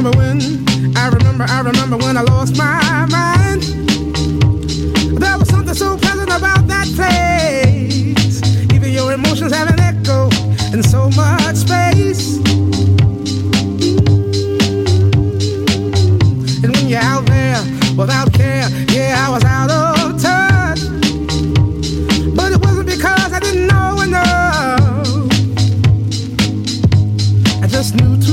I remember when I lost my mind. There was something so pleasant about that place. Even your emotions have an echo in so much space. And when you're out there without care, yeah, I was out of touch. But it wasn't because I didn't know enough. I just knew